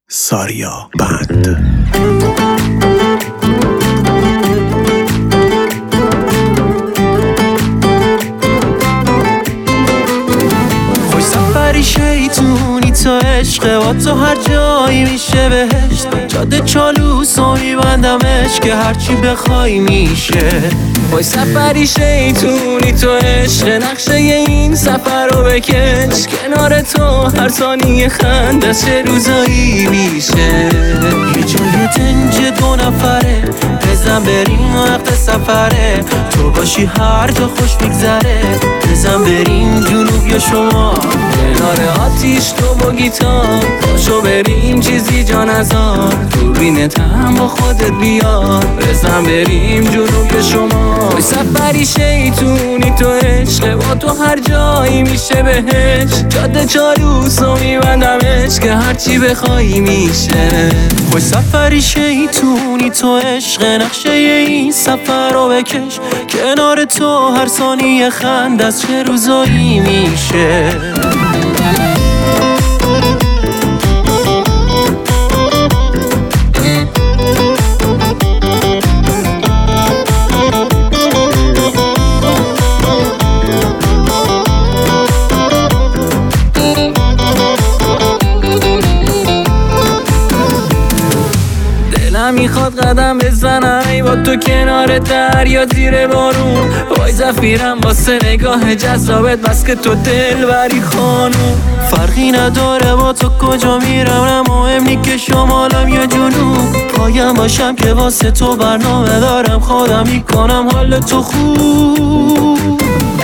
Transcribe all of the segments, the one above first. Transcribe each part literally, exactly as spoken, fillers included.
ساریا بند. خوش سفری شیطونی تو عشقه و تو هر جایی میشه بهشت. جاده چالوس و میبندمش که هرچی بخوای میشه. خوش سفری شیطونی تو عشقه، نقشه این سفر رو بکش. کنار تو هر ثانیه خنده چه روزایی میشه. یه جای دنج دو نفره، بزن بریم وقت سفره. تو باشی هر جا خوش میگذره، بزن بریم جنوب یا شما. کنار آتیش تو با گیتار، پاشو بریم چیزی جا نذار. دوربینت هم با خودت بیار، بزن بریم جنوب یا شما. خوش سفری شیطونی تو عشقه، با تو هر جایی میشه بهش. جاده چالوس و میبندمش که هرچی بخوایی میشه. خوش سفری شیطونی تو عشقه، نقشه این سفر رو بکش. کنار تو هر ثانیه خنده از چه روزایی میشه. دلم میخواد قدم بزنم ای با تو کنار دریا زیر بارون. وای زفیرم واسه نگاه جذابت، بس که تو دل بری خانوم. فرقی نداره با تو کجا میرم، نه مهم نی که شمالم یا جنوب. پایم باشم که واسه تو برنامه دارم، خودم میکنم حال تو خوب.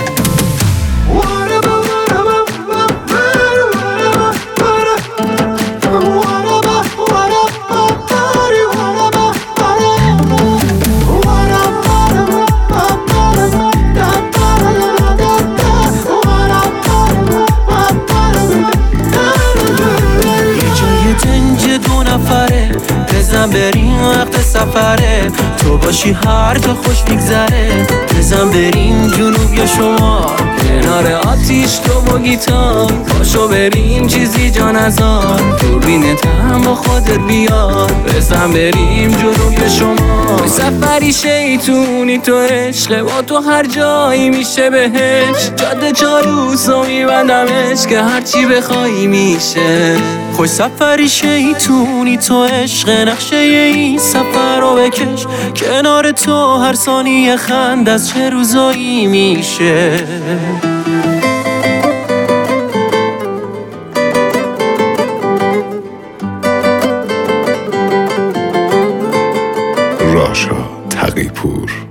بزن بریم وقت سفره، تو باشی هر جا خوش میگذره. بزن بریم جنوب یا شما. کنار آتیش تو با گیتار، پاشو بریم چیزی جا نذار. دوربینت هم با خودت بیار، بزن بریم جنوب یا شما. خوش سفری شیطونی تو عشقه، با تو هر جایی میشه بهش. جاده چالوس و میبندمش که هرچی بخوایی میشه. خوش سفری شیطونی تو عشقه، نقشه این سفر رو بکش. کنار تو هر ثانیه خنده از چه روزایی میشه. راشا تقی‌پور.